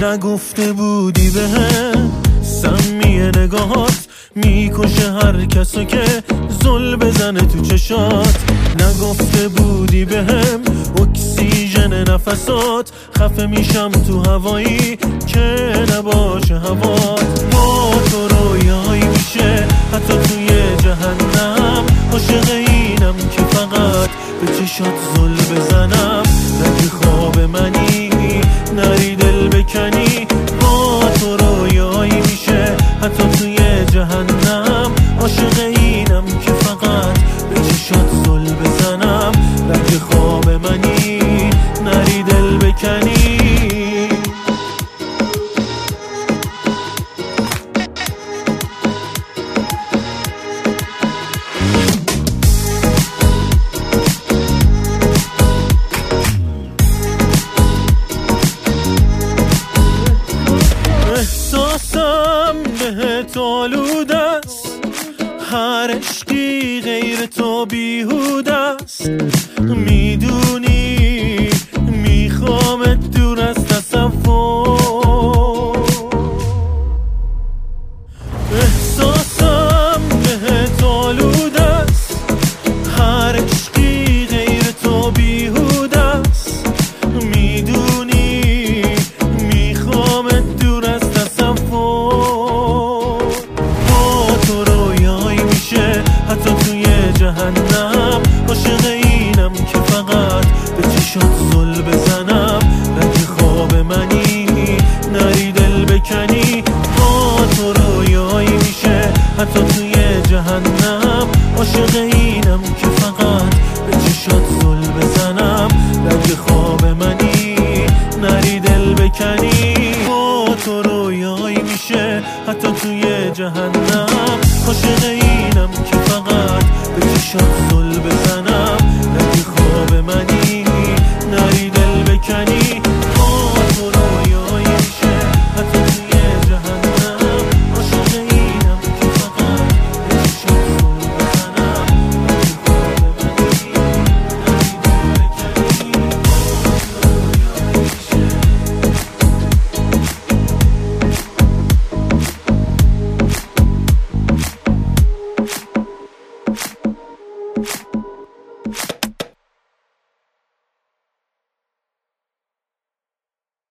نگفته بودی بهم سمی نگاهات میکشه هر کسو که زل بزنه تو چشات. نگفته بودی بهم اکسیژن نفسات خفه میشم تو هوایی که نباشه هوات. با تو رویایی میشه حتی توی جهنم، عاشق اینم که فقط به چشات زل بزنم. نگی خواب منی نری دل بکنی، با تو رویایی میشه حتی توی جهنم، عاشق اینم که فقط به چشات زل بزنم. نگی خواب منی نری دل بکنی. احساسم بهت آلوده است، هر عشقی غیر تو بیهوده است. میدونی میخوامت دور از تصور. احساسم بهت آلوده است، هر عشقی غیر تو بیهوده است. میدونی میخوامت دور از تصور. با تو رویایی میشه حتی توی جهنم، عاشق اینم که فقط به چشات زل بزنم. نگی خواب منی نری دل بکنی، با تو رویایی میشه حتی توی جهنم، عاشق اینم که فقط به چشات زل بزنم. نگی خواب منی نری دل بکنی، با تو رویایی میشه حتی توی جهنم، عاشق اینم که فقط به چشات زل